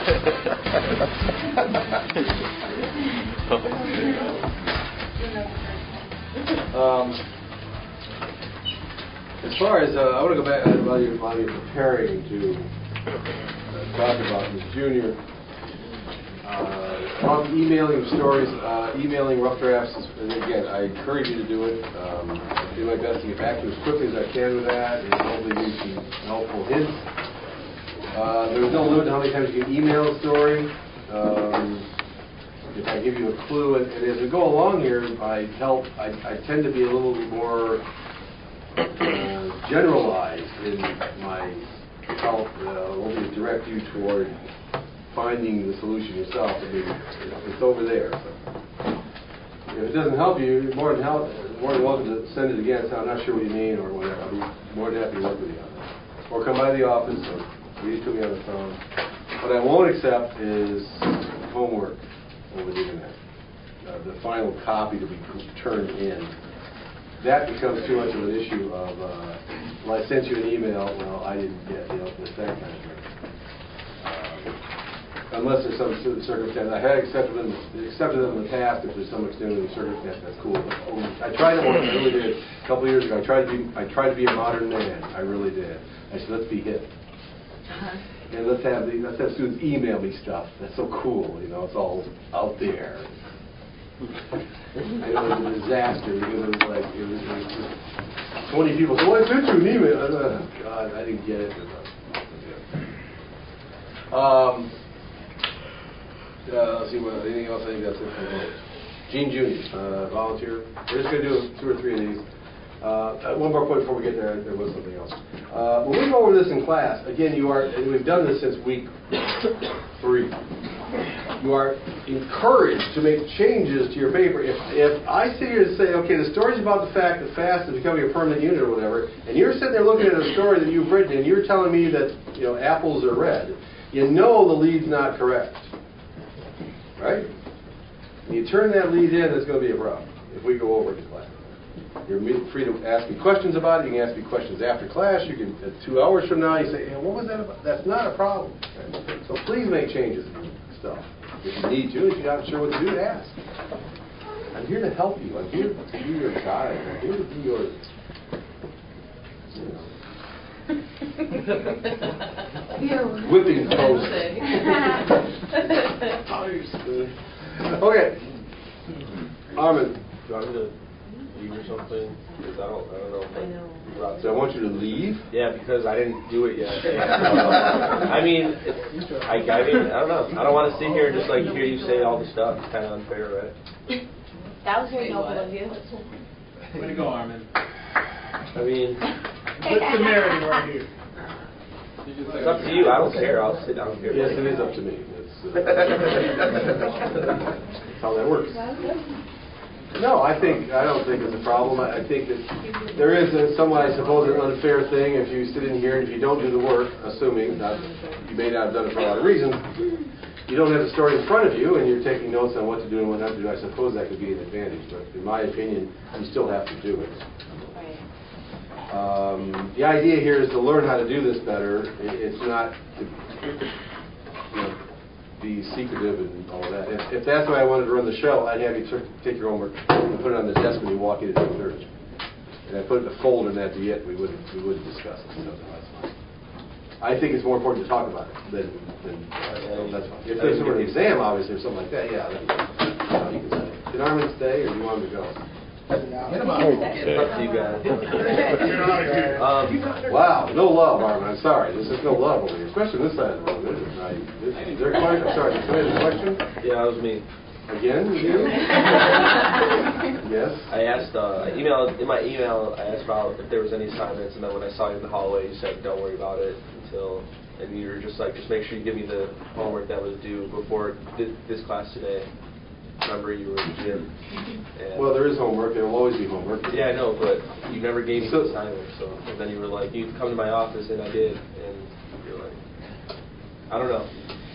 As far as I want to go back while you're preparing to talk about Ms. Junior. About emailing stories, emailing rough drafts. And again, I encourage you to do it. I'll do my best to get back to you as quickly as I can with that, and hopefully give you some helpful hints. There's no limit to how many times you can email a story. If I give you a clue, and as we go along here, I tend to be a little more generalized in my help. Hopefully direct you toward finding the solution yourself. I mean, it's over there. So if it doesn't help you, you're more than welcome to send it again. So I'm not sure what you mean or whatever. I'll be more than happy to work with you on that. Or come by the office or read it to me on the phone. What I won't accept is homework over the internet. The final copy to be turned in. That becomes too much of an issue of, well, I sent you an email, well, I didn't get, it's that kind of thing. Unless there's some circumstance. I had accepted them in the past. If there's some extenuating circumstance, that's cool. But I tried it once. I really did. A couple of years ago, I tried to be a modern man. I really did. I said, let's be hip. And let's have students email me stuff. That's so cool. It's all out there. And it was a disaster because it was just 20 people said, well, I sent you an email. Oh, God, I didn't get it. Let's see, anything else? I think that's it for the moment. Gene Junior, volunteer. We're just going to do 2 or 3 of these. One more point before we get there. There was something else. When we go over this in class, again, and we've done this since week 3. You are encouraged to make changes to your paper. If I sit here and say, okay, the story's about the fact that FAST is becoming a permanent unit or whatever, and you're sitting there looking at a story that you've written and you're telling me that apples are red, the lead's not correct. Right? And you turn that lead in, it's going to be a problem if we go over it in class. You're free to ask me questions about it. You can ask me questions after class. You can, 2 hours from now, you say, hey, what was that about? That's not a problem. Okay? So please make changes and stuff if you need to. If you're not sure what to do, ask. I'm here to help you. I'm here to be your guide. I'm here to be your, whipping post. Okay. Armin. Do you want me to leave or something? Because I don't know. So I want you to leave? Yeah, because I didn't do it yet. I mean, I don't know. I don't want to sit here and just hear you say all the stuff. It's kind of unfair, right? That was very noble of you. Way to go, Armin. I mean, put severity right here. It's up to you. I don't care. I'll sit down here. Yes, it is up to me. That's how that works. No, I don't think it's a problem. I think that there is somewhat, I suppose, an unfair thing if you sit in here and if you don't do the work, assuming that you may not have done it for a lot of reasons, you don't have the story in front of you and you're taking notes on what to do and what not to do. I suppose that could be an advantage, but in my opinion, you still have to do it. The idea here is to learn how to do this better. It's not to be secretive and all that. If that's the way I wanted to run the show, I'd have you take your homework and put it on the desk when you walk into the church. And I put it in a folder in that yet we wouldn't discuss it. So that's fine. I think it's more important to talk about it than that's fine. If there's an exam, obviously, or something like that, yeah, you can say. Can Armin stay, or do you want him to go? It's up to you guys. Wow, no love, Armin. I'm sorry. There's just no love over here, especially this side of the room. Is there a question? I'm sorry. Somebody have a question? Yeah, that was me. Again, you? Yes. I asked. In my email, I asked about if there was any assignments, and then when I saw you in the hallway, you said, "Don't worry about it until." And you were just just make sure you give me the homework that was due before this class today. Remember, you were in the gym. Well, there is homework. There will always be homework. Yeah, I know, but you never gave me the assignment. So and then you were like, "You come to my office," and I did, and you're like, "I don't know."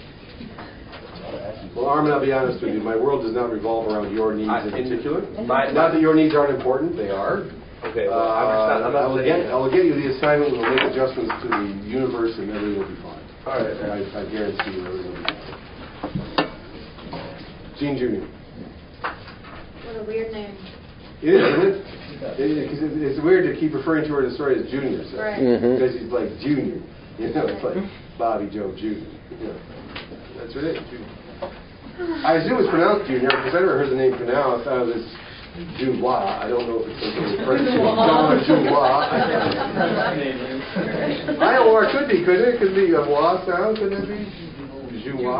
Well, Armin, I'll be honest with you. My world does not revolve around your needs in particular. Not that your needs aren't important. They are. Okay. Well, I will get you the assignment. We'll make adjustments to the universe, and everything will be fine. All right, I guarantee you those will be. Gene Jr. What a weird name. It is, isn't it? It's weird to keep referring to her in the story as Junior. So. Right. Because he's like Junior. You know, it's like Bobby Joe Jr. You know. That's what it is, Junior. I assume it's pronounced Junior because I never heard the name pronounced. I was Junois. I don't know if it's something French. John Junois. Or it could be, couldn't it? Could be a wa sound, couldn't it be? Junois.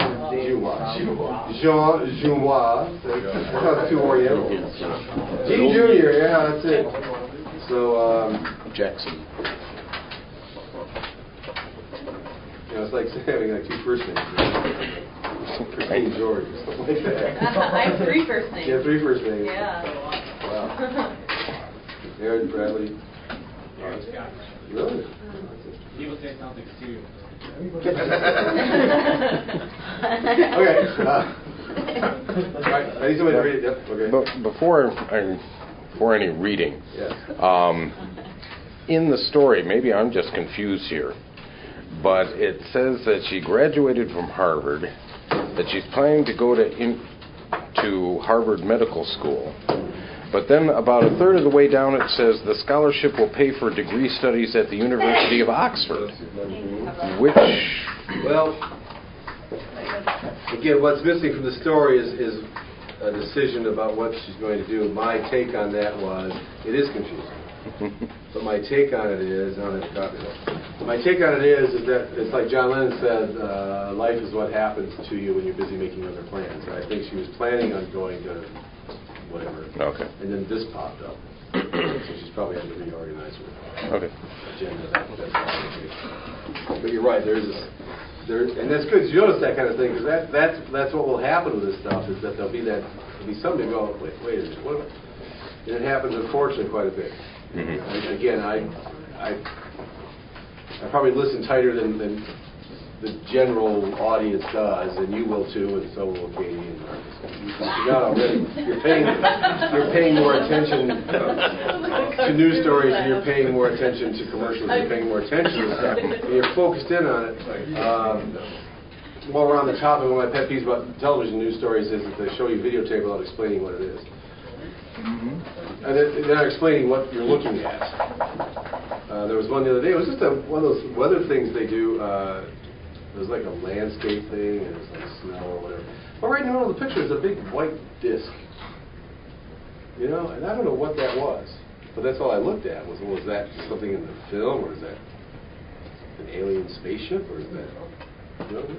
Jean Junois. That sounds too oriental. Gene Jr., yeah, that's it. So, Jackson. You know, it's like having like two first names. Christine George or something like that. I have 3 first names. Yeah, 3 first names. Yeah. Wow. Aaron Bradley. Really? People say it sounds like Stu. Okay. Right. I need somebody to read it. Yep. Okay. Before any reading, Yes. in the story, maybe I'm just confused here, but it says that she graduated from Harvard, that she's planning to go to Harvard Medical School. But then about a third of the way down it says the scholarship will pay for degree studies at the University of Oxford. Which... Well, again, what's missing from the story is a decision about what she's going to do. My take on that was, it is confusing. But my take on it is, my take on it is that it's like John Lennon said, life is what happens to you when you're busy making other plans. I think she was planning on going to whatever. Okay. And then this popped up. So she's probably had to reorganize her agenda. That's but you're right. And that's good. You notice that kind of thing because that's what will happen with this stuff is that there'll be something to go. Wait a minute. What? And it happens unfortunately quite a bit. Mm-hmm. Again, I probably listen tighter than the general audience does, and you will too, and so will Katie and Marcus. You're paying more attention to news stories, and you're paying more attention to commercials, you're paying more attention to stuff, and you're focused in on it. While we're on the topic, one of my pet peeves about television news stories is that they show you videotape without explaining what it is. And they're not explaining what you're looking at. There was one the other day, it was just one of those weather things they do. It was like a landscape thing, and it was like snow or whatever. But right in the middle of the picture is a big white disc. You know, and I don't know what that was. But that's all I looked at. Was that something in the film, or is that an alien spaceship, or is that... You know?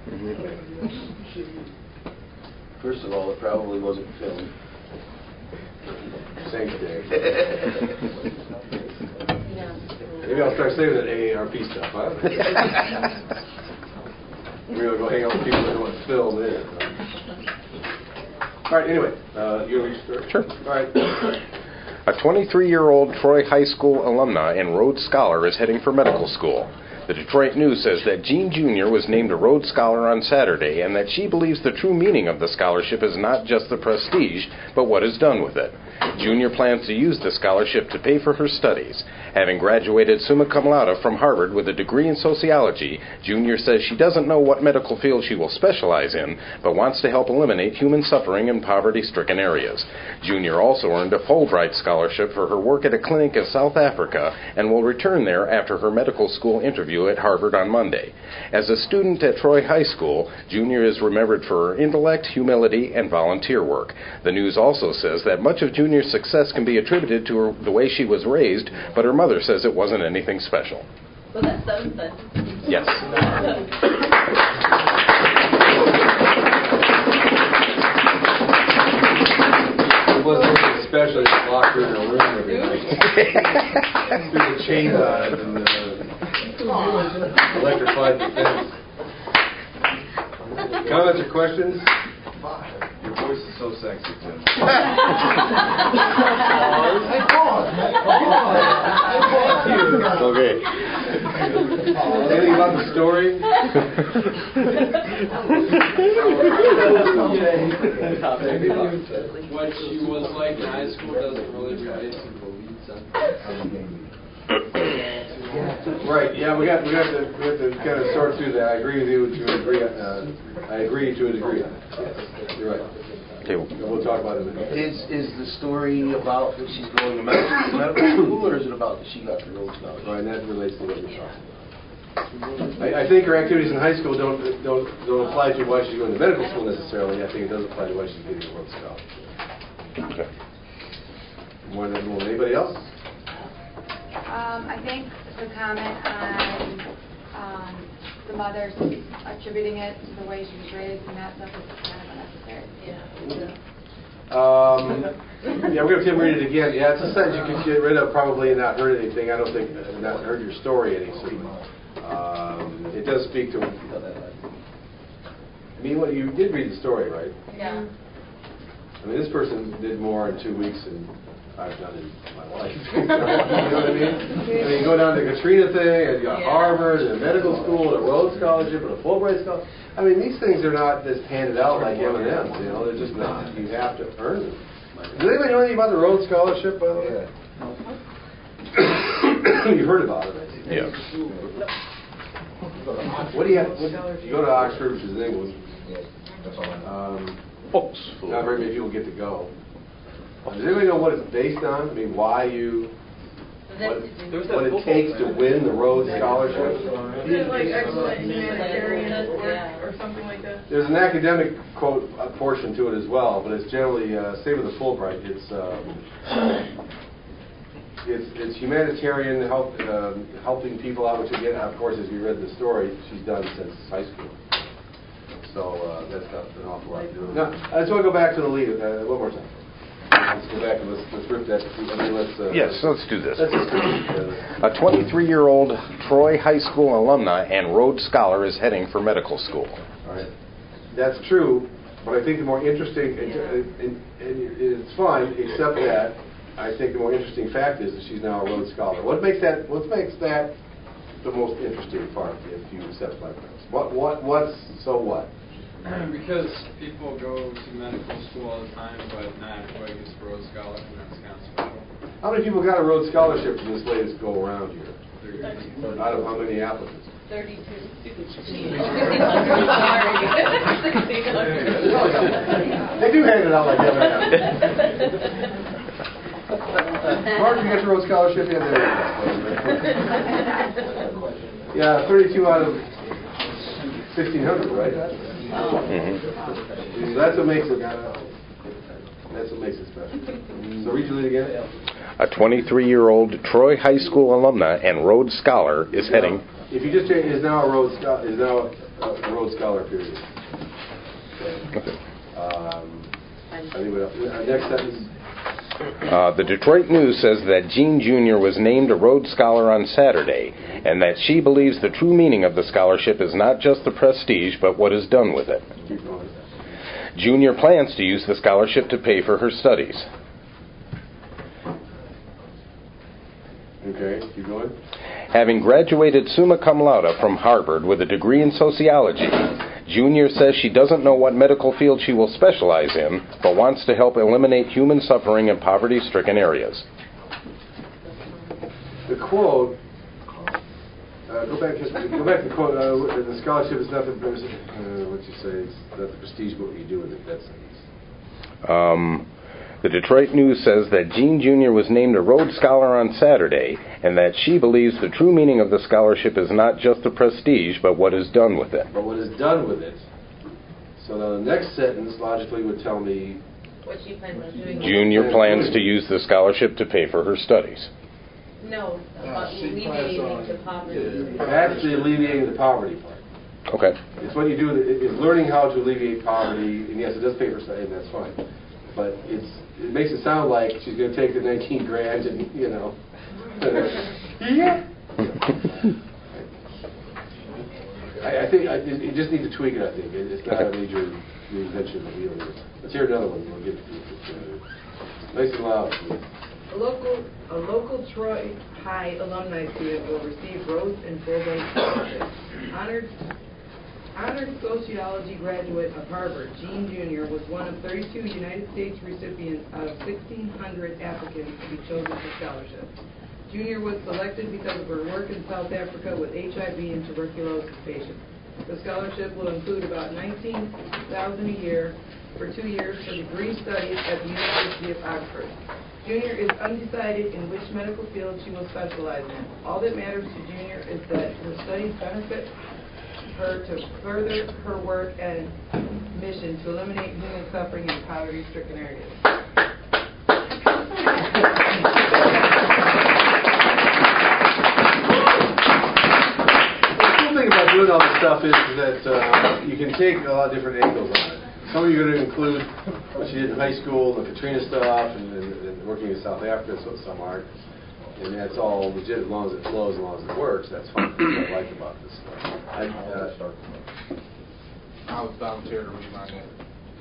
First of all, it probably wasn't filmed. Thanks, Dave. Maybe I'll start saving that AARP stuff, huh? We're going to go hang out with people that know what film is. All right, anyway, you want to read your story? Sure. All right. A 23-year-old Troy High School alumna and Rhodes Scholar is heading for medical school. The Detroit News says that Gene Jr. was named a Rhodes Scholar on Saturday and that she believes the true meaning of the scholarship is not just the prestige, but what is done with it. Junior plans to use the scholarship to pay for her studies. Having graduated summa cum laude from Harvard with a degree in sociology, Junior says she doesn't know what medical field she will specialize in, but wants to help eliminate human suffering in poverty-stricken areas. Junior also earned a Fulbright scholarship for her work at a clinic in South Africa and will return there after her medical school interview at Harvard on Monday. As a student at Troy High School, Junior is remembered for her intellect, humility, and volunteer work. The News also says that much of Junior's success can be attributed to the way she was raised, but her mother says it wasn't anything special. Well, that's something. Yes. It wasn't anything special. Just locked her in a room every night. Threw the chains on it and electrified the fence. Comments or questions? Your voice is so sexy, Tim. Okay. Anything about the story? What she was like in high school doesn't really relate to the lead something. Right, yeah, we have to kind of sort through that. I agree with you to a degree. I agree to a degree on it. Yes, you're right. Okay. We'll talk about it in a minute. Is the story about that she's going to medical school, or is it about that she got the Rhodes Scholarship? Right, and that relates to what you're talking about. I think her activities in high school don't apply to why she's going to medical school necessarily. I think it does apply to why she's getting a Rhodes Scholarship. Okay. More than anybody else? I think the comment on the mother attributing it to the way she was raised and that stuff is kind of unnecessary. Yeah, we're going to have Tim read it again. Yeah, it's a sentence you could get rid of probably and not hurt anything. I don't think, not hurt your story any, certainly. It does speak to, I mean, what you did read the story, right? Yeah. I mean, this person did more in 2 weeks than I've done in my life. You know what I mean? I mean, you go down to the Katrina thing, and you got Harvard, and a medical school, and a Rhodes Scholarship, and a Fulbright Scholarship. I mean, these things are not just handed out like M&Ms, you know, they're just not. You have to earn them. Does anybody know anything about the Rhodes Scholarship, by the way? You heard about it, I think. Yeah. What do you have? You go to Oxford, which is in England. Not very many people get to go. Does anybody know what it's based on? I mean, why you, what it takes to win the Rhodes Scholarship? Is it like excellent humanitarian work or something like that? There's an academic quote portion to it as well, but it's generally, say with the Fulbright, it's humanitarian help, helping people out, which again, of course, as you read the story, she's done since high school. So that's got an awful lot to do with it. Now, I just want to go back to the lead one more time. Let's go back and let's rip that. I mean, Yes, let's do this. Let's just A 23-year-old Troy High School alumna and Rhodes Scholar is heading for medical school. All right. That's true, but I think the more interesting, and it's fine, except that I think the more interesting fact is that she's now a Rhodes Scholar. What makes that the most interesting part, if you accept my premise? What's so what? Because people go to medical school all the time, but not everybody gets a Rhodes Scholar, and that's kind of special. How many people got a Rhodes Scholarship from this latest go around here? Out of how many applicants? 32. They do hand it out like M&Ms. Mark, you got your Rhodes Scholarship? Yeah, there you go. Yeah, 32 out of 1,600, right? Mm-hmm. That's what makes it special. So read your lead again. A 23-year-old Troy High School alumna and Rhodes Scholar is heading. If you just change, is now a Rhodes Scholar period. Okay. Next sentence. The Detroit News says that Jean Jr. was named a Rhodes Scholar on Saturday, and that she believes the true meaning of the scholarship is not just the prestige, but what is done with it. Junior plans to use the scholarship to pay for her studies. Okay, keep going. Having graduated summa cum laude from Harvard with a degree in sociology, Junior says she doesn't know what medical field she will specialize in, but wants to help eliminate human suffering in poverty-stricken areas. The quote, go back to the quote, the scholarship is not the, what you say, it's not the prestige, but what you do with it, that's The Detroit News says that Jean Jr. was named a Rhodes Scholar on Saturday, and that she believes the true meaning of the scholarship is not just the prestige, but what is done with it. But what is done with it. So now the next sentence logically would tell me... What she plans on doing. Junior plans to use the scholarship to pay for her studies. No, about alleviating the poverty. That's the alleviating the poverty part. Okay. It's what you do, it's learning how to alleviate poverty, and yes, it does pay for studies, and that's fine. But it makes it sound like she's going to take the 19 grand and, you know. Yeah. I think you just need to tweak it, I think. It's not a major reinvention of the wheel. Let's hear another one. We'll get nice and loud. A local Troy High alumni student will receive Rhodes and Fulbright scholarships. Honored sociology graduate of Harvard, Jean Jr. was one of 32 United States recipients out of 1,600 applicants to be chosen for scholarships. Junior was selected because of her work in South Africa with HIV and tuberculosis patients. The scholarship will include about $19,000 a year for 2 years for degree studies at the University of Oxford. Junior is undecided in which medical field she will specialize in. All that matters to Junior is that her studies benefit her to further her work and mission to eliminate human suffering in poverty-stricken areas. About doing all this stuff is that you can take a lot of different angles on it. Some of you are going to include what she did in high school, the Katrina stuff, and working in South Africa, so some aren't. And that's all legit as long as it flows, as long as it works. That's fine. That's what I like about this stuff. I was volunteer to read my name.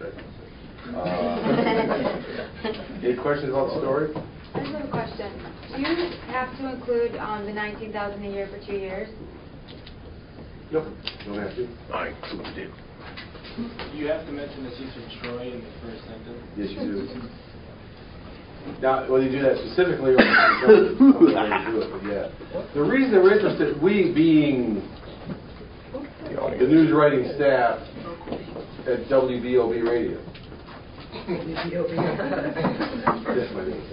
Any questions about the story? I just have a question. Do you have to include the $19,000 a year for 2 years? Nope, don't have to. I included it. You have to mention that she's from Troy in the first sentence. Yes, you do. Now, whether you do that specifically or you don't do it, but yeah. The reason we're interested, we being the news writing staff at WBOB Radio. That's my name.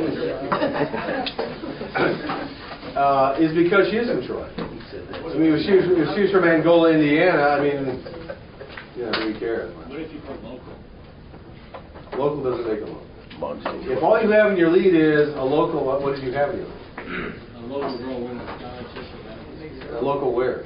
Is because she is from Troy. I mean, if she was from Angola, Indiana, I mean, who cares? What if you put local? Local doesn't make a local. If all you have in your lead is a local, what did you have in your lead? A local girl wins a scholarship for that. A local where?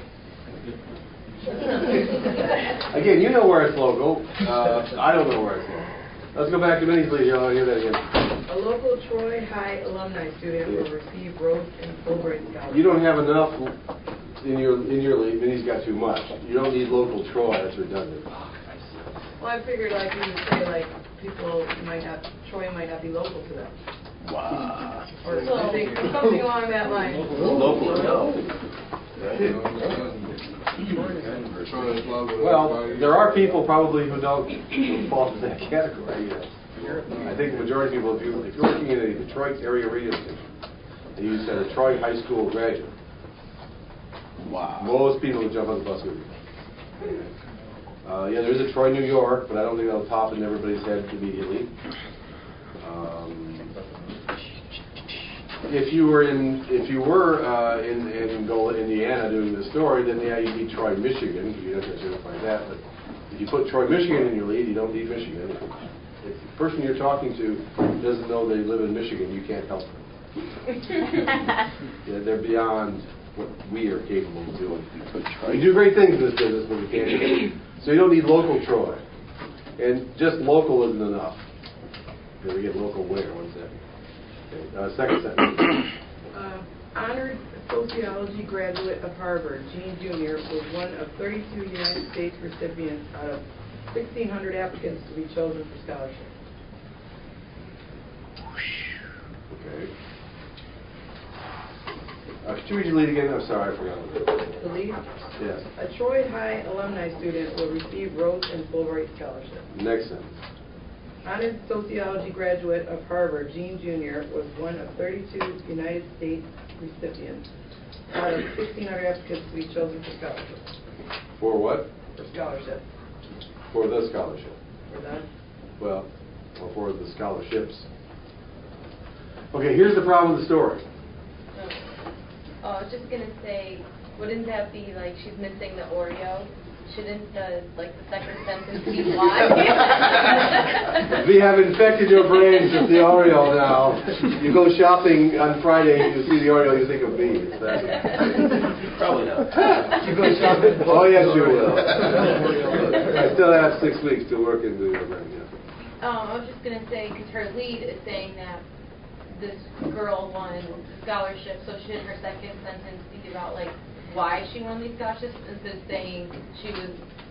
Again, you know where it's local. I don't know where it's local. Let's go back to Minnie's lead. I'll hear that again. A local Troy High alumni student will receive Rhodes and Fulbright scholarships. You don't have enough in your lead. Minnie's got too much. You don't need local Troy. That's redundant. Well, I figured you would say Troy might not be local to them. Wow. Or something along that line. Local, no. Well, there are people probably who don't fall into that category. Yes. I think the majority of people, if you're working in a Detroit area radio station, and you said a Detroit high school graduate, Wow. Most people would jump on the bus with you. There is a Troy, New York, but I don't think that'll pop in everybody's head immediately. If you were in Angola, Indiana, doing the story, then you'd be Troy, Michigan. You'd have to identify that. But if you put Troy, Michigan in your lead, you don't need Michigan. If the person you're talking to doesn't know they live in Michigan, you can't help them. They're beyond what we are capable of doing. We do great things in this business, but we can't do it. So you don't need local Troy. And just local isn't enough. We get local where? What's that? Okay. Second sentence. Honored sociology graduate of Harvard, Gene Jr. was one of 32 United States recipients out of 1,600 applicants to be chosen for scholarship. Okay. Could you read your lead again? I'm sorry, I forgot. The lead? Yes. A Troy High alumni student will receive Rhodes and Fulbright scholarship. Next sentence. Honored sociology graduate of Harvard, Gene Jr. was one of 32 United States recipients out of 1,600 applicants to be chosen for scholarship. For what? For scholarship. For the scholarship. For that? Well, or for the scholarships. Okay, here's the problem with the story. Oh, I was just going to say, wouldn't that be like she's missing the Oreo? Shouldn't the second sentence be why? We have infected your brains with the Oreo now. You go shopping on Friday, you see the Oreo, you think of me. Probably not. You go shopping? Oh, yes, you will. I still have 6 weeks to work into your brain, yeah. I was just going to say, because her lead is saying that this girl won the scholarship, so should her second sentence be about why she won these scholarships instead of saying she was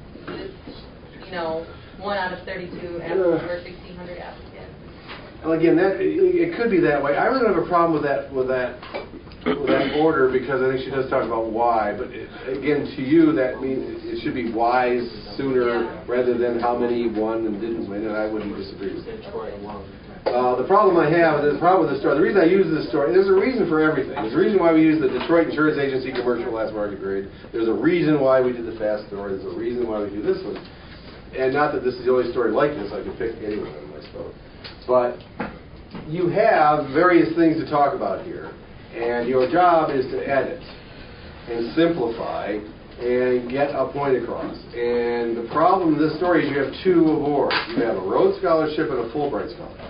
one out of 32 applicants or 1,600 applicants? Well, again, it could be that way. I really don't have a problem with that that order because I think she does talk about why. But again, to you, that means it should be whys sooner rather than how many won and didn't win, and I wouldn't disagree with that. The problem I have, the problem with the story, the reason I use this story, there's a reason for everything. There's a reason why we use the Detroit Insurance Agency commercial last market grade. There's a reason why we did the fast story. There's a reason why we do this one. And not that this is the only story like this. I could pick any one of them, I suppose. But you have various things to talk about here. And your job is to edit and simplify and get a point across. And the problem with this story is you have two awards. You have a Rhodes Scholarship and a Fulbright Scholarship.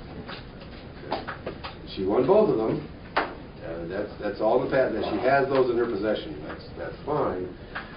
She won both of them. That's all the patent that she has those in her possession. That's fine.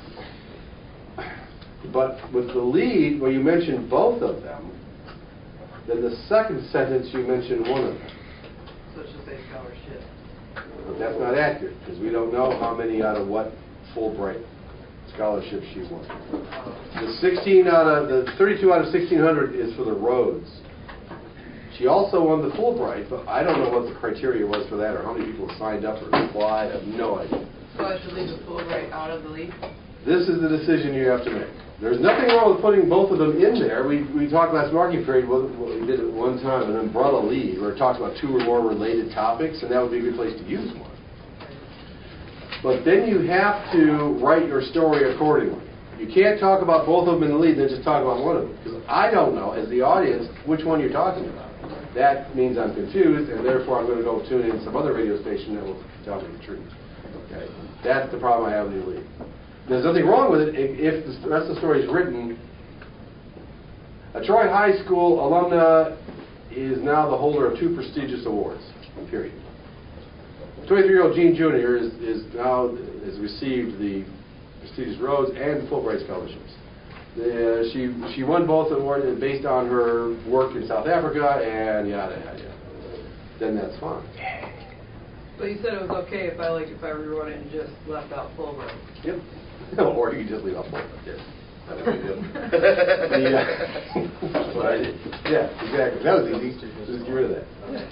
But with the lead, where you mentioned both of them, then the second sentence you mentioned one of them. So it should say scholarship. But that's not accurate because we don't know how many out of what Fulbright scholarship she won. The 32 out of 1,600 is for the Rhodes. She also won the Fulbright, but I don't know what the criteria was for that or how many people signed up or applied. I have no idea. So I should leave the Fulbright out of the lead? This is the decision you have to make. There's nothing wrong with putting both of them in there. We talked last marketing period, we did it one time, an umbrella lead, where it talks about two or more related topics, and that would be a good place to use one. But then you have to write your story accordingly. You can't talk about both of them in the lead, then just talk about one of them. Because I don't know, as the audience, which one you're talking about. That means I'm confused, and therefore I'm going to go tune in some other radio station that will tell me the truth. Okay? That's the problem I have with your lead. There's nothing wrong with it if the rest of the story is written. A Troy High School alumna is now the holder of two prestigious awards, period. 23-year-old Jean Jr. has received the prestigious Rhodes and Fulbright scholarships. She won both awards based on her work in South Africa and yada yada yada. Then that's fine. So you said it was okay if I rewrote it and just left out Fulbright. Yep. Or you could just leave out Fulbright. Yes. That would be good. That's what I did. Yeah, exactly. That was easy. Just get rid of that.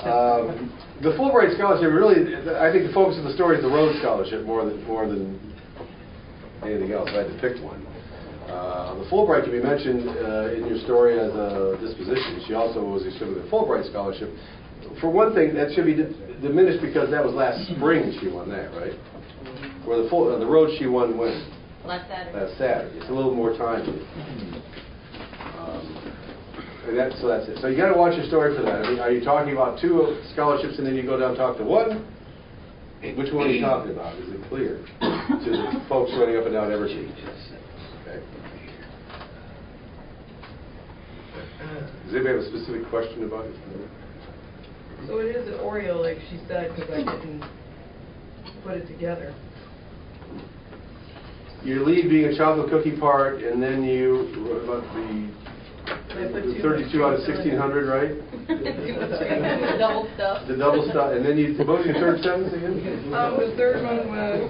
The Fulbright scholarship, really, I think the focus of the story is the Rhodes Scholarship more than anything else. I had to pick one. The Fulbright can be mentioned in your story as a disposition. She also was receiving the Fulbright scholarship. For one thing, that should be diminished because that was last spring she won that, right? Where the Rhodes she won when? Last Saturday. Last Saturday. It's a little more time. So that's it. So you got to watch your story for that. I mean, are you talking about two scholarships and then you go down and talk to one? Which one are you talking about? Is it clear to the folks running up and down Evergreen? Okay. Does anybody have a specific question about it? So it is an Oreo, like she said, because I didn't put it together. Your lead being a chocolate cookie part, and then what about the 32 out of 1,600, right? The double stuff. The double stuff, and then what was your third sentence again? The third one was,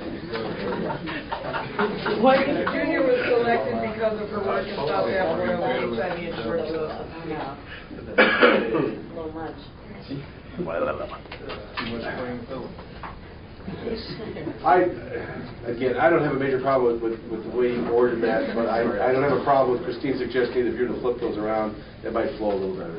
White Jr. was selected because of her work in South Africa with HIV and tuberculosis. A little much. I don't have a major problem with the way you ordered that, but I don't have a problem with Christine suggesting if you're going to flip those around, it might flow a little better.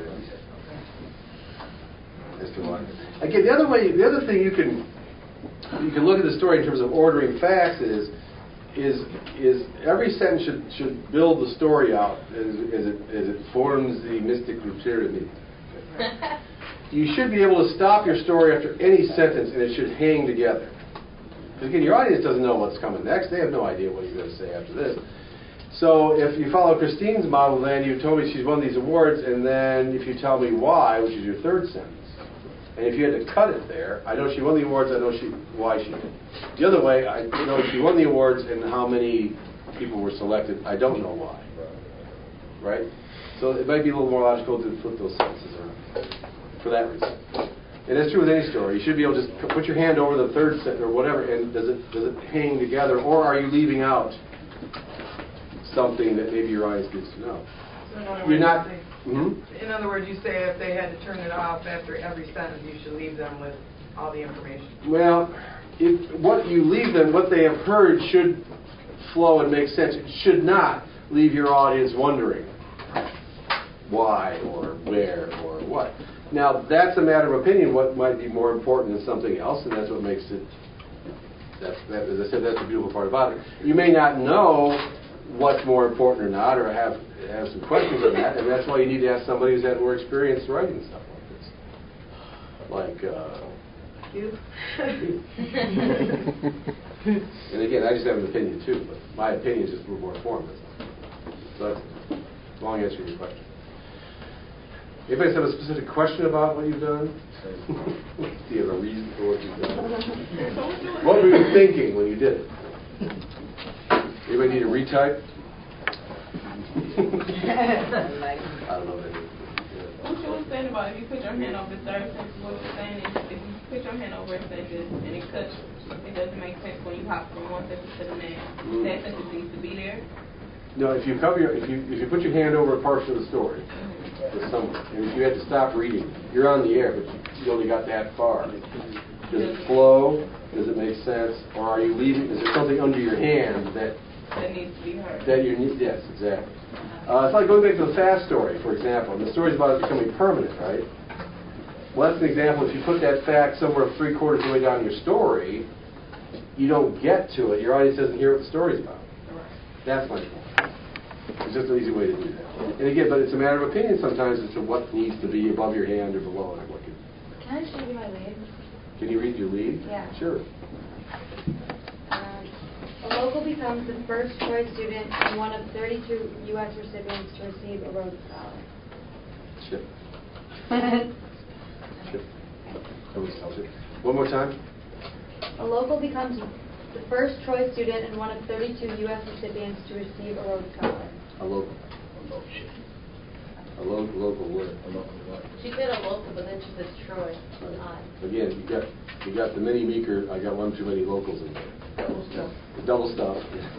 As to why. Again, the other thing you can look at the story in terms of ordering facts is every sentence should build the story out as it forms the mystical pyramid. You should be able to stop your story after any sentence and it should hang together. Because again, your audience doesn't know what's coming next. They have no idea what you're going to say after this. So if you follow Christine's model, then you told me she's won these awards, and then if you tell me why, which is your third sentence, and if you had to cut it there, I know she won the awards, I know why she did. The other way, I know she won the awards and how many people were selected. I don't know why. Right? So it might be a little more logical to flip those sentences around for that reason. And that's true with any story. You should be able to just put your hand over the third sentence or whatever, and does it hang together, or are you leaving out something that maybe your audience needs to know? So in other words, you're not. In other words, you say if they had to turn it off after every sentence, you should leave them with all the information. Well, what you leave them, what they have heard should flow and make sense. It should not leave your audience wondering why or where or what. Now, that's a matter of opinion. What might be more important than something else, and that's what makes it, as I said, that's the beautiful part about it. You may not know what's more important or not, or have some questions on that, and that's why you need to ask somebody who's had more experience writing stuff like this. You? And again, I just have an opinion too, but my opinion is just more informed. So that's a long answer to your question. Anybody have a specific question about what you've done? Do you have a reason for what you've done? What were you thinking when you did it? Anybody need a retype? I don't know. What you were saying about if you put your hand over the third sentence, what you're saying is if you put your hand over a sentence and it cuts, it doesn't make sense when you hop from one sentence to the next. That sentence needs to be there. No, if you put your hand over a portion of the story with someone, and if you had to stop reading, you're on the air, but you only got that far. Does it flow? Does it make sense? Or are you leaving? Is there something under your hand that needs to be heard? Yes, exactly. It's like going back to the fast story, for example. And the story's about it becoming permanent, right? Well, that's an example. If you put that fact somewhere 3/4 of the way down your story, you don't get to it. Your audience doesn't hear what the story's about. That's my point. It's just an easy way to do that. And again, but it's a matter of opinion sometimes as to what needs to be above your hand or below it. Can I show you my lead? Can you read your lead? Yeah. Sure. A local becomes the first choice student and one of 32 U.S. recipients to receive a Rhodes Scholar. Ship. One more time. A local becomes the first choice student and one of 32 U.S. recipients to receive a Rhodes Scholar. A local. A local what? She said a local, but then she says Troy. Again, you got the mini meeker. I got one too many locals in there. Double stuff.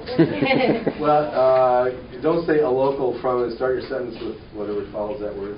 Well, don't say a local from and start your sentence with whatever follows that word.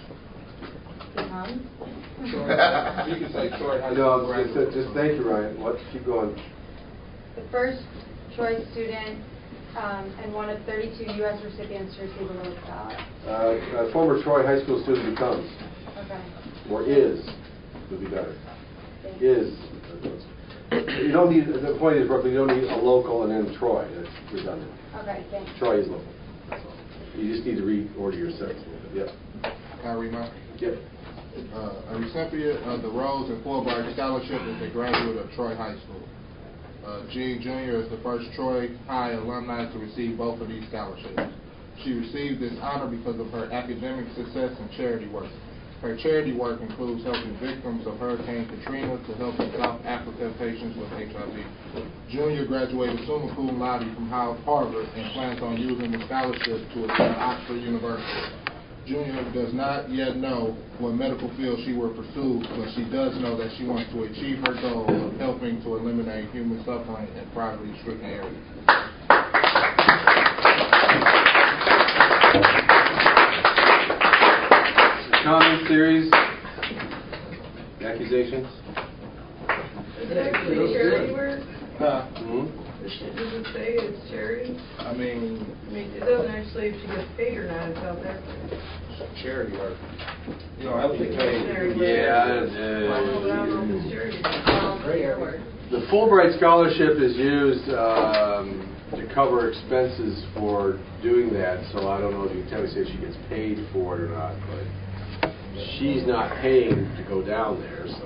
You can say Troy High School. No, just thank you, Ryan. What? Keep going. The first choice student and one of 32 U.S. recipients to receive a Rhodes Scholar. A former Troy High School student becomes. Okay. Or is. Would be better. Is. You don't need, the point is, Brooklyn, you don't need a local and then Troy. That's redundant. Okay, thanks. Troy is local. That's all. You just need to reorder your sentence a little bit. Yep. Can I read mine? Yep. A recipient of the Rhodes and Fulbright Scholarship is a graduate of Troy High School. Jean Jr. is the first Troy High alumni to receive both of these scholarships. She received this honor because of her academic success and charity work. Her charity work includes helping victims of Hurricane Katrina to helping South Africa patients with HIV. Junior graduated summa cum laude from Harvard and plans on using the scholarship to attend Oxford University. Junior does not yet know what medical field she will pursue, but she does know that she wants to achieve her goal of helping to eliminate human suffering in poverty-stricken areas. Comments, theories, accusations? Is it actually charity work? Mm-hmm. Does it say it's charity? I mean, It doesn't actually say if she gets paid or not in South Africa. charity work. You don't have to get paid. Yeah. The Fulbright Scholarship is used to cover expenses for doing that, so I don't know if you can tell me say she gets paid for it or not, but she's not paying to go down there, so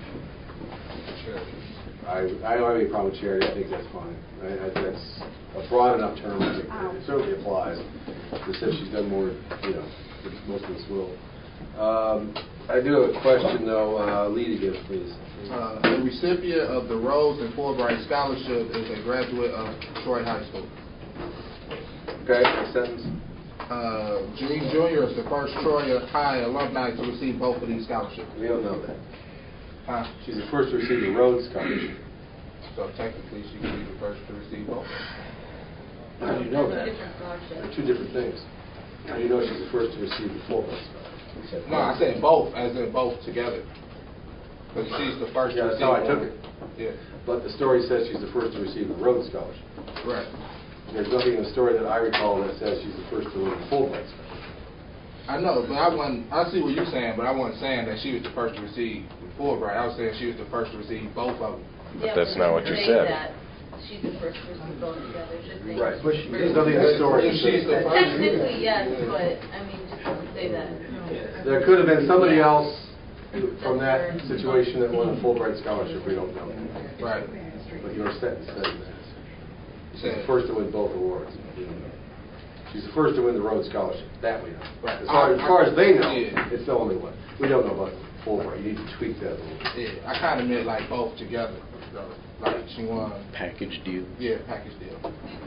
I don't have any problem with charity. I think that's fine. That's a broad enough term. I think it certainly applies. Just said she's done more, most of us will. I do have a question, though. Lead again, please. The recipient of the Rhodes and Fulbright Scholarship is a graduate of Troy High School. Okay, next sentence. Jean Jr. is the first Troy High alumni to receive both of these scholarships. We don't know that. She's the first to receive the Rhodes Scholarship. So technically she could be the first to receive both. How do you know that? They're two different things. How do you know she's the first to receive the Fulbright Scholarship? No, I said both, as in both together. Because she's the first to Yeah, that's receive how I took it. Yeah. But the story says she's the first to receive a Rhodes Scholarship. Right. There's nothing in the story that I recall that says she's the first to win a Fulbright Scholarship. I know, but I see what you're saying, but I wasn't saying that she was the first to receive the Fulbright. I was saying she was the first to receive both of them. But that's not what you Say said. that she's the first person both together. Just say Right. she's the There's first. nothing in the story. If she's the first. Technically, yes, but I mean, just don't say that. There could have been somebody else from that situation that won a Fulbright Scholarship. We don't know. Right. But your sentence says that. She's the Said- first to win both awards. She's the first to win the Rhodes Scholarship. That we know. Right. As far as they know, Yeah. it's the only one. We don't know about Fulbright. You need to tweak that a little bit. Yeah, I kind of meant like both together, though. Like she won. Package deal. Yeah, package deal.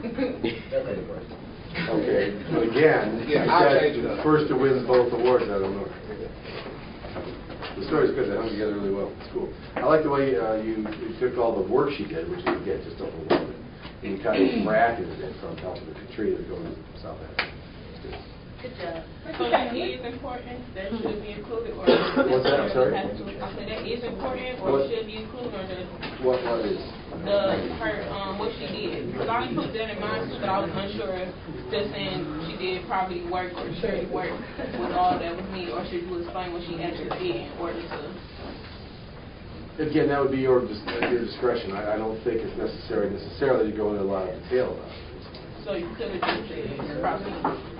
Okay. But again, Yeah, you I'll said change it up. first to win both awards. I don't know. The story's good. They hung together really well. It's cool. I like the way you took all the work she did, which is, again, just overwhelming, and you kind of bracketed it from helping Katrina to go to South Africa. It's good. Good job. So that is important, that should be included, or What's that? I'm sorry? I said that is important, or What? should be included, or the What is? what she did. Because I included that in mine too, but I was unsure, just saying she did property work or charity work was all that was needed, or should you explain what she actually did in order to? Again, that would be your discretion. I don't think it's necessarily to go into a lot of detail about it. So you could have just said property.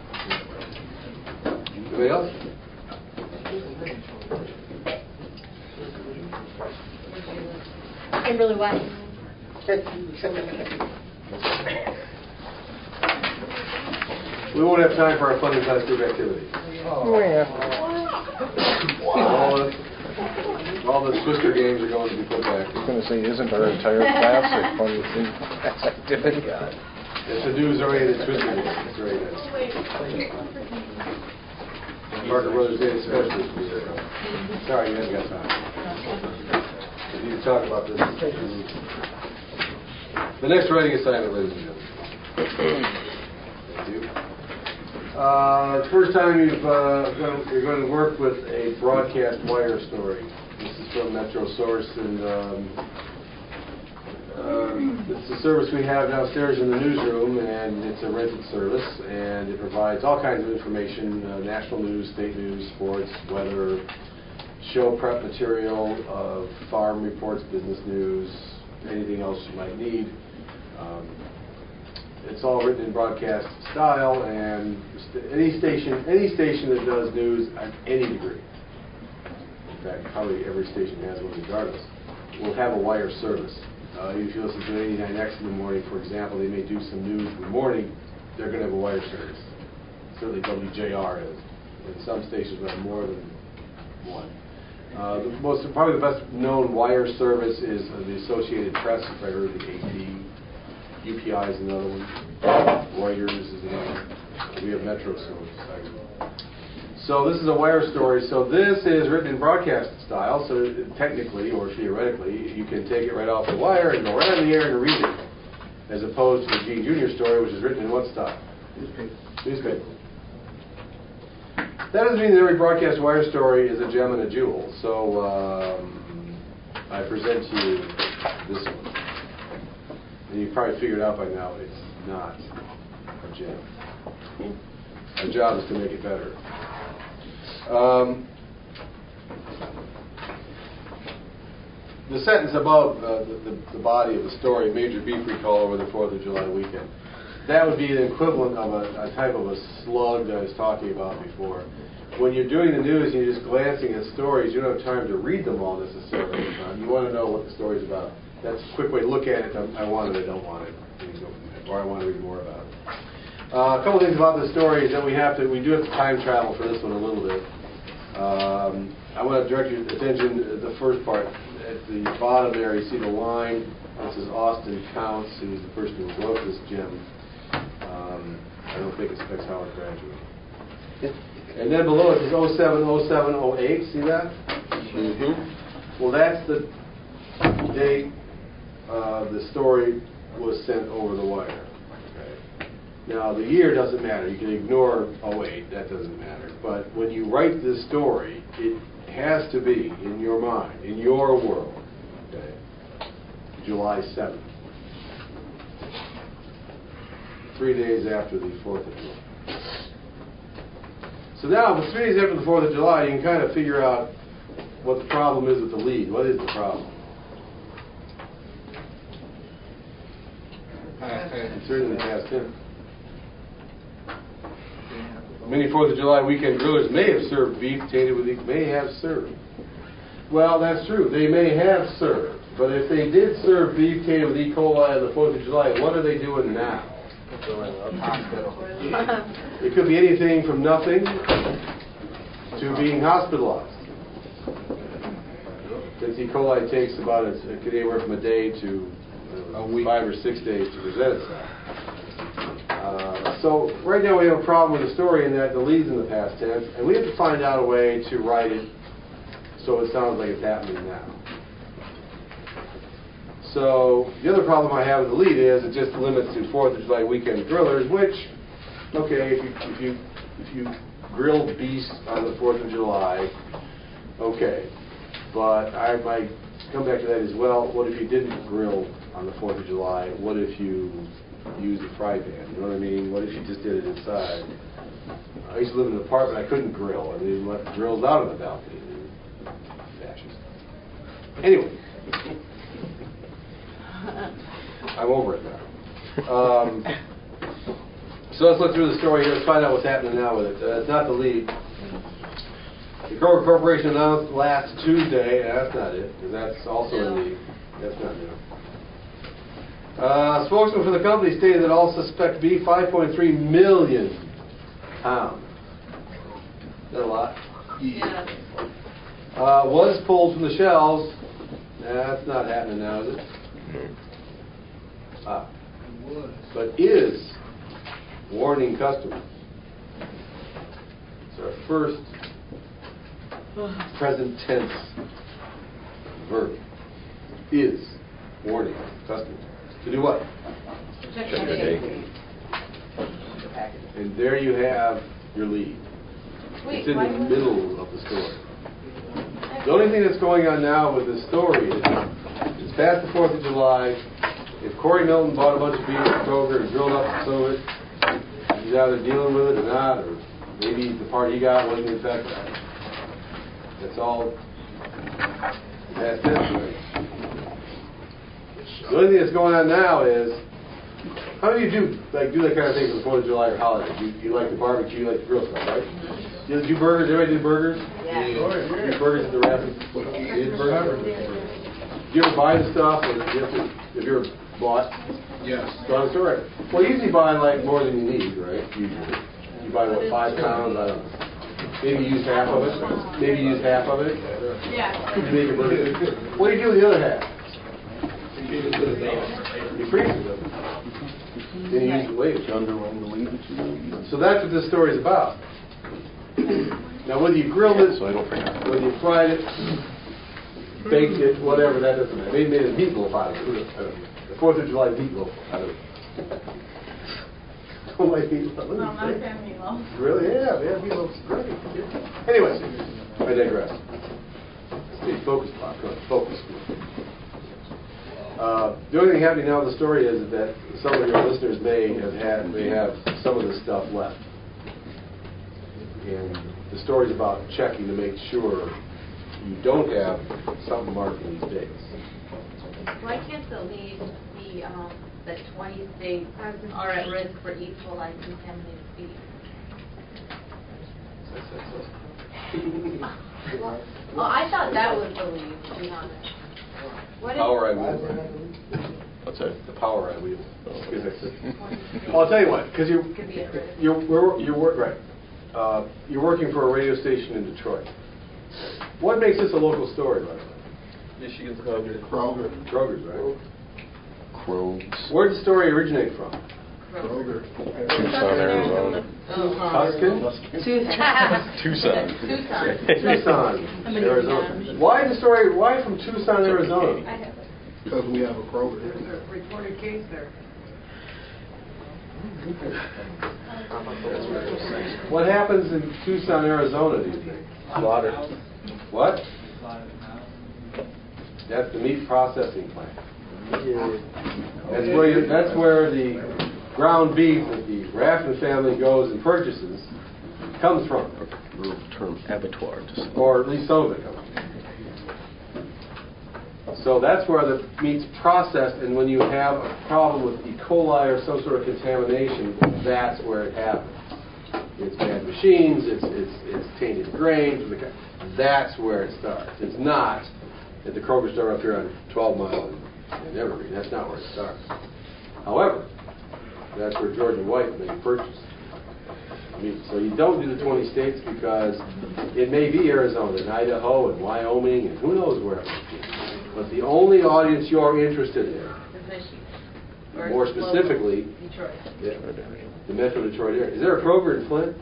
Anybody else? Kimberly White. We won't have time for our fun and class group activity. All the Twister games are going to be put back. I was going to say, isn't our entire class a fun class activity? It's the news-oriented Twister game. It's very nice. Parker Brothers Day especially. Sorry, you haven't got time. We need to talk about this. The next writing assignment, ladies and gentlemen. Thank you. First time you're going to work with a broadcast wire story. This is from Metro Source, and it's a service we have downstairs in the newsroom, and it's a rented service, and it provides all kinds of information, national news, state news, sports, weather, show prep material, farm reports, business news, anything else you might need. It's all written in broadcast style, and any station that does news at any degree, in fact, probably every station has one regardless, will have a wire service. If you listen to 89X in the morning, for example, they may do some news in the morning, they're going to have a wire service. Certainly WJR is. And some stations will have more than one. Probably the best known wire service is the Associated Press. You've probably heard of the AP. UPI is another one. Reuters is another one. We have Metro Source. So this is a wire story. So this is written in broadcast style. So technically or theoretically, you can take it right off the wire and go right on the air and read it, as opposed to the Gene Jr. story, which is written in what style? Newspaper. That doesn't mean that every broadcast wire story is a gem and a jewel. So I present to you this one. And you've probably figured out by now it's not a gem. Our job is to make it better. The sentence above the body of the story, major beef recall over the 4th of July weekend. That would be an equivalent of a type of a slug that I was talking about before. When you're doing the news and you're just glancing at stories, you don't have time to read them all necessarily. You want to know what the story's about. That's a quick way to look at it. I want it, I don't want it, or I want to read more about it. A couple things about the story is that we do have to time travel for this one a little bit. I want to direct your attention to the first part. At the bottom there, you see the line that says Austin Counts, who's the person who wrote this gem. I don't think it specs Howard graduate. And then below it says 070708. See that? Mm-hmm. Well, that's the date the story was sent over the wire. Okay. Now, the year doesn't matter. You can ignore 08. That doesn't matter. But when you write this story, it has to be, in your mind, in your world, okay, July 7th. 3 days after the 4th of July. So now, with 3 days after the 4th of July, you can kind of figure out what the problem is with the lead. What is the problem? It's certainly past tense. Many 4th of July weekend grillers may have served beef tainted with may have served. Well, that's true. They may have served. But if they did serve beef tainted with E. coli on the 4th of July, what are they doing now? It could be anything from nothing to being hospitalized. Since E. coli takes about it could anywhere from a day to a week, 5 or 6 days to present itself. So right now we have a problem with the story in that the lead's in the past tense, and we have to find out a way to write it so it sounds like it's happening now. So the other problem I have with the lead is it just limits to 4th of July weekend grillers, which, okay, if you grill beast on the 4th of July, okay. But I might come back to that as well. What if you didn't grill on the 4th of July? What if you used a fry pan? You know what I mean? What if you just did it inside? I used to live in an apartment. I couldn't grill. I mean, let the grills out on the balcony. Fascist. Anyway. I'm over it now. So let's look through the story here. Let's find out what's happening now with it. It's not the lead. The Kroger Corporation announced last Tuesday, that's not it, because that's also in the, that's not new. Spokesman for the company stated that all suspect beef, 5.3 million pounds. Is that a lot? Yeah. Was pulled from the shelves. That's not happening now, is it? But is warning customers. It's our first present tense verb. Is warning customers. To do what? Check your date. And there you have your lead. Wait, it's in why the was middle of the story. The only thing that's going on now with this story is it's past the 4th of July. If Corey Milton bought a bunch of beef at Kroger and grilled up some of it, he's either dealing with it or not, or maybe the part he got wasn't infected. That's all past tense, right? The only thing that's going on now is, how do you do that kind of thing for the 4th of July or holiday? You like the barbecue, you like the grill stuff, right? You do burgers? Everybody do burgers? Yeah. You do burgers at the rapid? You do burgers? Do you ever buy the stuff, or if you're bought? Yes. So it's all right. Well, you usually buy like more than you need, right? Usually. You buy what, 5 pounds? I don't know. Maybe use half of it. Maybe use half of it. Yeah. You make a burger. What do you do with the other half? You freeze it. Then you use it later. So that's what this story is about. Now, whether you grilled it, whether you fried it, baked it, whatever, that doesn't matter. Maybe made a meatloaf out of it. The 4th of July meatloaf out of it. Don't like meatloaf. No, I'm not a fan of meatloaf. Really? Yeah, meatloaf's great. Anyway, I digress. Okay, focus, Bob. Come on, focus. The only thing happening now in the story is that some of your listeners may have some of this stuff left. And the story's about checking to make sure you don't have something marked in these dates. Why can't the lead be that 20 states are at risk for E. coli contaminated beef? Well, I thought that was the lead, to be honest. What Power I wield. What's that? The power I wield. Well, I'll tell you what, because you're working for a radio station in Detroit. What makes this a local story, by the way? Michigan's Kroger. Kroger's, right? Kroger's. Where did the story originate from? Kroger. Tucson, Arizona. Tuscan? Tucson. Tucson, Arizona. Why from Tucson, Arizona? Because we have a Kroger. There's a reported case there. What happens in Tucson, Arizona, do you think? Slaughter. What? That's the meat processing plant. That's where the ground beef that the Raffin family goes and purchases comes from. The term abattoir. Or at least some of it comes from. So that's where the meat's processed, and when you have a problem with E. coli or some sort of contamination, that's where it happens. It's bad machines, it's tainted grains. That's where it starts. It's not at the Kroger store up here on 12 Mile and Evergreen. That's not where it starts. However, that's where George and White may purchase meat. So you don't do the 20 states because it may be Arizona and Idaho and Wyoming and who knows where it might be. But the only audience you're interested in, more specifically, Detroit. The Metro Detroit area. Is there a Kroger in Flint?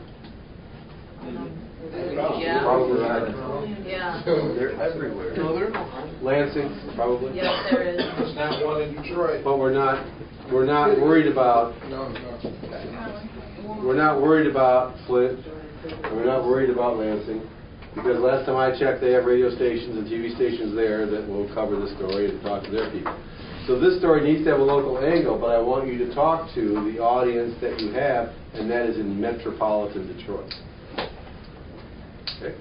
Yeah. Probably are. Yeah. They're everywhere. Lansing, probably. Yes, there is. There's not one in Detroit. But we're not worried about Flint. And we're not worried about Lansing. Because last time I checked, they have radio stations and TV stations there that will cover the story and talk to their people. So this story needs to have a local angle, but I want you to talk to the audience that you have, and that is in metropolitan Detroit. Okay?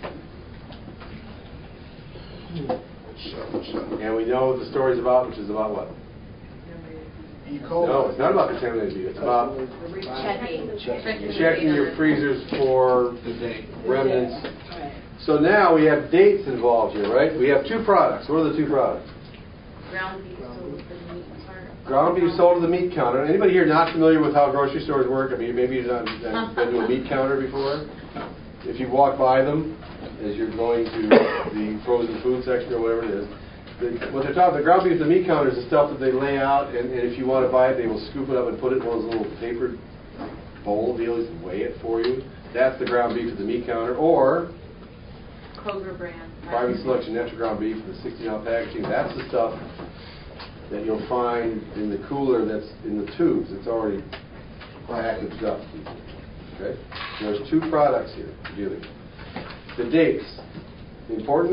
And we know what the story's about, which is about what? E. coli. No, it's not about contaminated meat. It's about checking your freezers for remnants. So now we have dates involved here, right? We have two products. What are the two products? Ground beef sold to the meat counter. Ground beef sold to the meat counter. Anybody here not familiar with how grocery stores work? I mean, maybe you've not been to a meat counter before. If you walk by them as you're going to the frozen food section or whatever it is, what they're talking, the ground beef at the meat counter is the stuff that they lay out, and if you want to buy it, they will scoop it up and put it in one of those little paper bowl deals and weigh it for you. That's the ground beef at the meat counter. Or Kroger brand. Private Selection natural ground beef in the 16-ounce packaging. That's the stuff that you'll find in the cooler that's in the tubes. It's already packaged up. Okay? There's two products here to deal with. The dates. Important?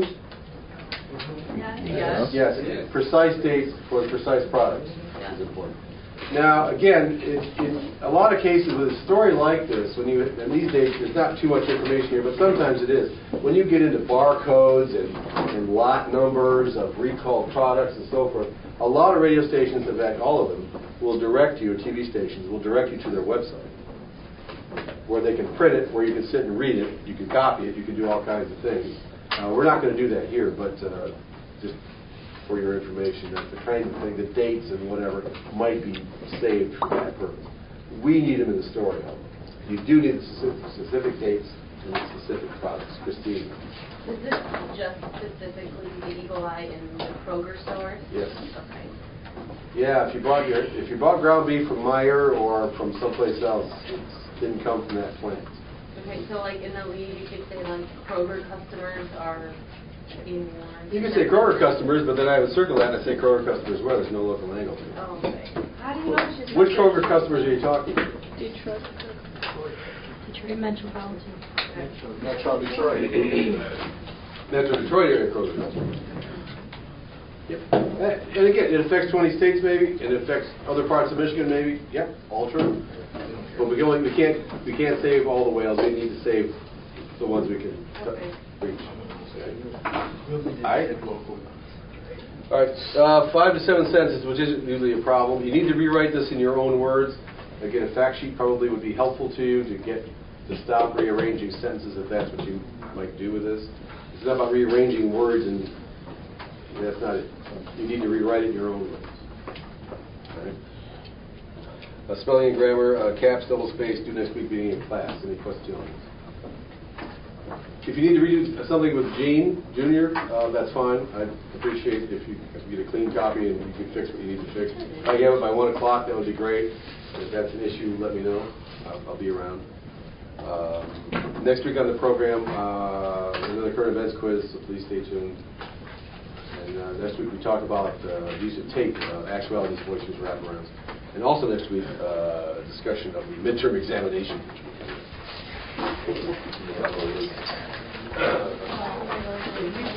Yes. Yes. Precise dates for the precise products is important. Now, again, in a lot of cases with a story like this, and these days there's not too much information here, but sometimes it is. When you get into barcodes and lot numbers of recalled products and so forth, a lot of radio stations, in fact all of them, will direct you, or TV stations, will direct you to their website, where they can print it, where you can sit and read it, you can copy it, you can do all kinds of things. We're not going to do that here, but just for your information, that's the kind of thing, the dates and whatever might be saved for that purpose. We need them in the story, however. You do need specific dates and specific products. Christine. Is this just specifically the Eagle Eye in the Kroger stores? Yes. Okay. Yeah, if you bought ground beef from Meijer or from someplace else, it didn't come from that plant. Okay, so like in the lead, you could say like Kroger customers are being warned. You can say Kroger customers, but then I would circle that and say Kroger customers where there's no local angle to it. Oh, okay. How do you know she's... Which Kroger customers are you talking about? Detroit Metropolitan. Metro Detroit. Metro Detroit area Kroger customers. Yep. And again, it affects 20 states maybe, it affects other parts of Michigan maybe. Yep, all true. But we can't save all the whales. We need to save the ones we can reach. All right. 5 to 7 sentences, which isn't usually a problem. You need to rewrite this in your own words. Again, a fact sheet probably would be helpful to you to stop rearranging sentences if that's what you might do with this. It's not about rearranging words, and that's not it. You need to rewrite it in your own words. All right. Spelling and grammar, caps, double space, due next week beginning of class. Any questions? If you need to redo something with Gene Jr., that's fine. I'd appreciate it if you get a clean copy and you can fix what you need to fix. If I have it by 1 o'clock, that would be great. If that's an issue, let me know. I'll be around. Next week on the program, another current events quiz, so please stay tuned. And next week we talk about the use of tape, actualities, voices, wraparounds. And also next week, discussion of the midterm examination. Which we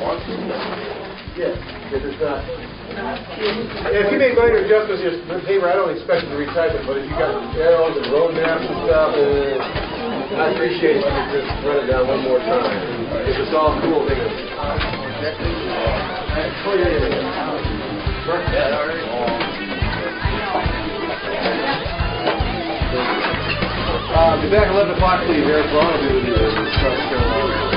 Yeah, if it's not. If you make minor adjustments to your paper, I don't expect you to retype it, but if you got arrows and road maps and stuff, I appreciate it if you could just run it down one more time. If it's all cool, make it. Be back 11 o'clock, please. Eric Braun will be with you.